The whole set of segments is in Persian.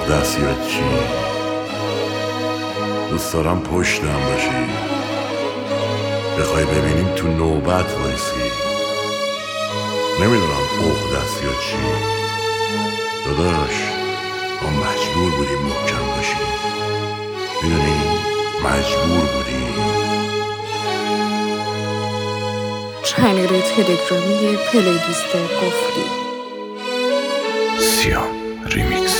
عقده است یا چی؟ دوست دارم پشتم باشی، بخوای ببینیم تو نوبت وایسی. نمیدونم عقده است یا چی داداش، ما مجبور بودیم محکم باشیم. میدونی مجبور بودیم. چنل تلگرامی پلیلیست قفلی سیام ریمیکس.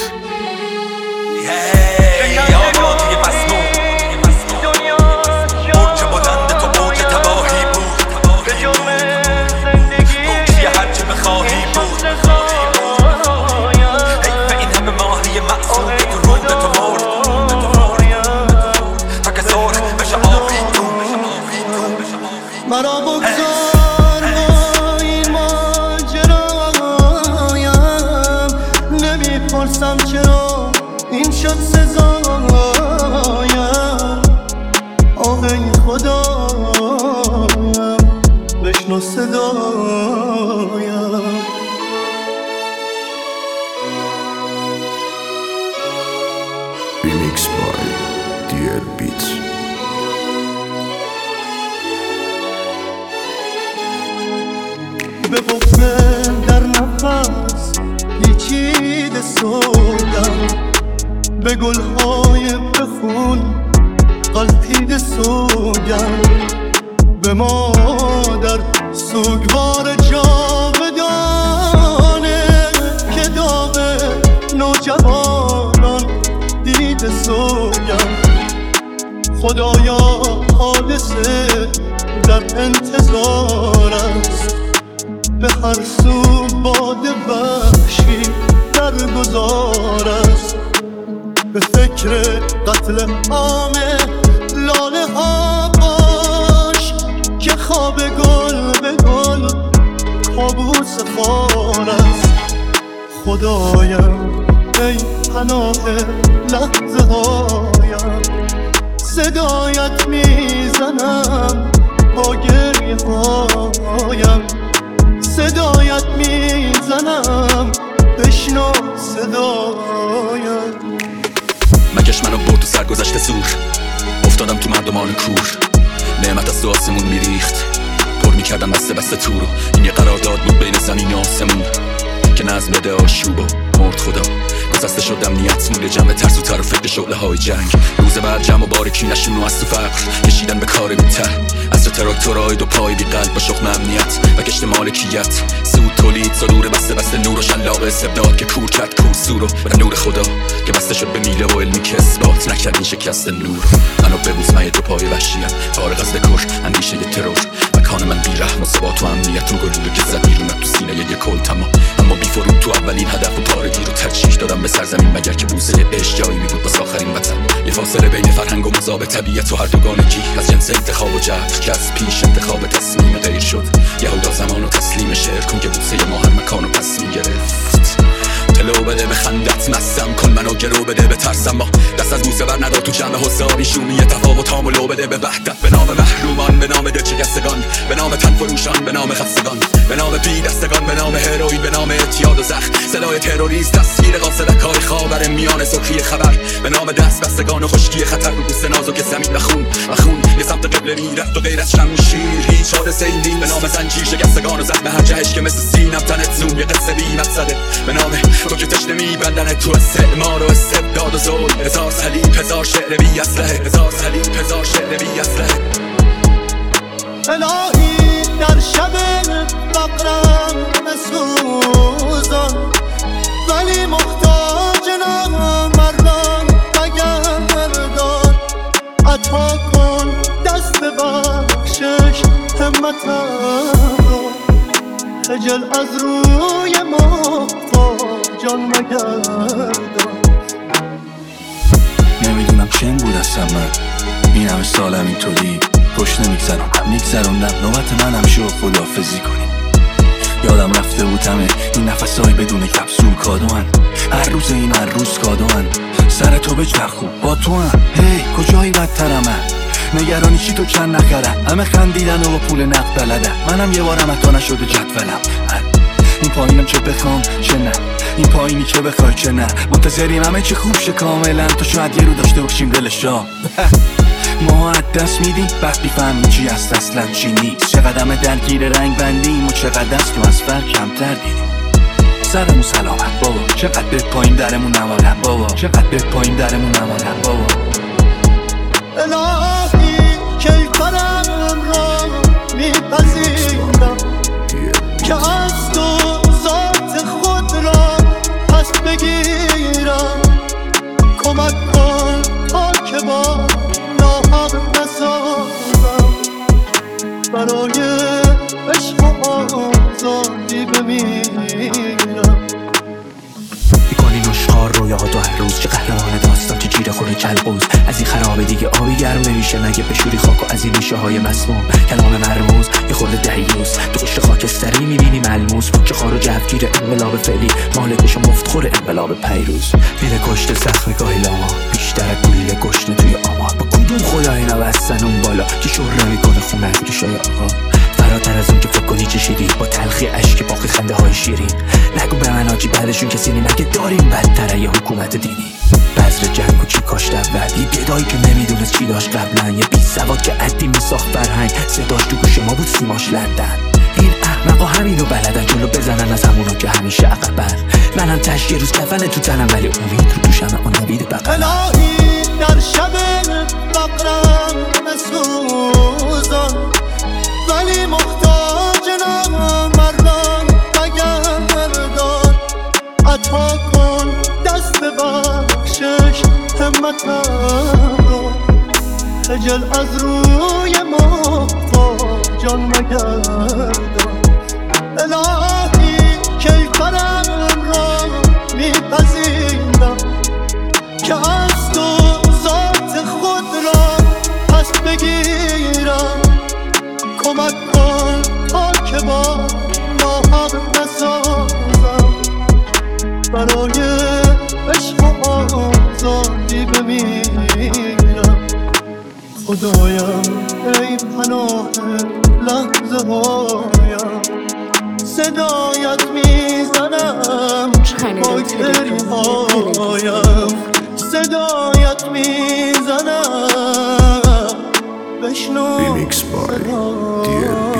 مرا بگذار با این ماجرایم، نمیپرسم چرا این شد سزایم. آه ای خدایم بشنو صدایم. ریمیکس بای دیر بیت. به بغمه در نفس پیچیده سودم، به گلهای بخون قلپیده سوگم، به مادر سوگوار جاودانه که داغ نوجوانان دیده سوگم. خدایا حادثه در انتظار است، به هر سو باد وحشی در گذار است. به فکر قتل عام لاله ها باش که خواب گل به گل کابوس خار است. خدایم ای پناه لحظه هایم، صدایت میزنم با گریه هایم، صدایت میزنم بشنو صدایم. مگش منو برد و سرگذشت زور، افتادم تو مردمان کور. نعمت از تو آسمون میریخت، پر میکردم بسته بسته تو رو. این یه قرارداد بود بین زمین و آسمون که نظم بده آشوب و مرد خدا. گذسته شدم نیت موله جمع ترس و تر و فکر شعله های جنگ. روز بعد جمع و بارکی نشون و از تو فقر کشیدن به کار بی‌ته. از تراکتورهای دو پای بی قلب با شخم امنیت و گشت مالکیت. سود تولید صدور بسته بسته نور و شلاق استبداد که کور کرد کورسو رو به نور خدا که بسته شد به میله و علمی که اثبات نکرد این شکست نور. منو ببوس من یه دو پای وحشیم فارغ از دکور اندیشه یه ترور. مکان من بی رحم و ثبات و امنیت رو گلوله که زد بیرونم تو سینه یه کل تمام. اما بی فرود تو اولین هدف و پارگی رو ترجیح دادم به سرزمین مگر که بوسه عشق جایی می بود واسه آخرین وطن. یه فاصله بین فرهنگ و مذاب طبیعت و هر دوگانگی از جنس انتخاب و جبر که از پیش انتخاب تصمیم غیر شد. یهودا زمان و تسلیم شعر کن که بوسه ما هر مکان و پس میگرفت. تلو بده به خندت مستم کن منو گرو بده به ترسم. ما دست از بوسه بر نداد تو جمع حسابی شومی تفاوت هامو بده به وحدت. به نام محرومان، به نام دلشکستگان، به نام تن فروشان، به نام خستگان، به نام بی دستگان، به نام هروئین، به نام اعتیاد و زخم. صدای تروریست تصویر قاصدکای خاور میان سرخی خبر. به نام دست بستگان و خشکی خطر رو بوسه نازک زمین و خون یه سمت قبله میرفت و غیر از شمشیر هیچ حادثه این دین. به نام زنجیر شکستگان و زخم هر جهش که مثل سینم تنت زوم یه قصه بی مقصده. به نام تو که تشنه میبندن تو استعمار و استبداد و ظلم. هزار صلیب هزار شعر بی اسلحه، هزار صلیب هزار شعر بی اسلحه. الهی در شب فقرم بسوزان، ولی محتاج نامردان بگردان. عطا کن دست بخشش همتم رو، خجل از روی محتاجان مگردان. نمیدونم چنگ بود هستم من این همه سالم اینطوری خوش نمیگذرم. میگذروندم نوبت منم شو خداحافظی کنیم. یادم رفته بود همه این نفسای بدون کپسول کادوان. هر روز این هر روز کادوان. سر تو بچرخ خوب با تو هم. هی کجایی بدترم نگرانی چی تو چند نخرم. همه خندیدن و با پول نقد بلدن. منم یه بارم حتی نشده جدولم. این پایینم چه بخوام چه نه، این پایینی که بخوای که نه، منتظریم همه چی خوب شه کاملا، تا شاید یه رو داشته باشیم دلش را. ما از دست میدیم بعد بیفهمیم چی هست اصلا چی نیست، چقدر درگیر رنگ بندیم و چقدر است تو از فرق کمتر دیدیم. سرمون سلامت بابا، چقدر به پایین درمون نمارن بابا، چقدر به پایین درمون نمارن بابا. الهی کیفرم را میپذیرم که از تو ذات خود را پس بگیرم، کمک کن تا که با ناحق نسازم، برای عشق و آزادی بمیرم. میکنی نشخار رویاها تو هر روز، چه قهرمان داستان چه جیره خوره کلبوز. از این خرابه دیگه آبی گرم نمیشه مگه بشوری خاک و از این ریشه های مسموم. کلام مرموز یه خورده دیوز، تو قشر خاکستری میبینی ملموس. پوچه خار و جوگیر انقلاب فعلی، مالکش و مفتخور انقلاب پیروز. میره کشته زخم گایلاما، بیشتر گولیه گشنه توی آمار. با کدوم خدا اینا بستن اون بالا که شهره میکنه خونه ریشای آقا. فراتر از اون که فکر کنی چشیدی، با تلخی اشک باقی خنده های شیرین. نگو به من آجی بعدشون کسی نی، مگه داریم بدتره یه حکومت دینی. بذر جنگ و چی کاشت اول، یه گدایی که نمیدونست چی داشت قبلا، یه بی سواد که عدی میساخت فرهنگ، صداش تو گوش ما بود سیماش لندن. این احمقا همینو بلدن جلو بزنن از همونا که همیشه عقبن. منم تش یه روز کفن تو تنم ولی امید رو دوشم اون نوید بقیه. الهی در شب فقرم بسوزان، ولی محتاج نامردان بگردان. عطا کن دست بخشش همتم رو، خجل از روی محتاجان مگردان. الهی کیفرم را میپذیرم که از تو ذات خود را پس بگیرم، کمک کن تا که با ناحق نسازم، برای عشق و آزادی بمیرم. خدایم ای پناه لحظه هایم، صدایت میزنم با گریه هایم، صدایت میزنم بشنو. Remix by DLB.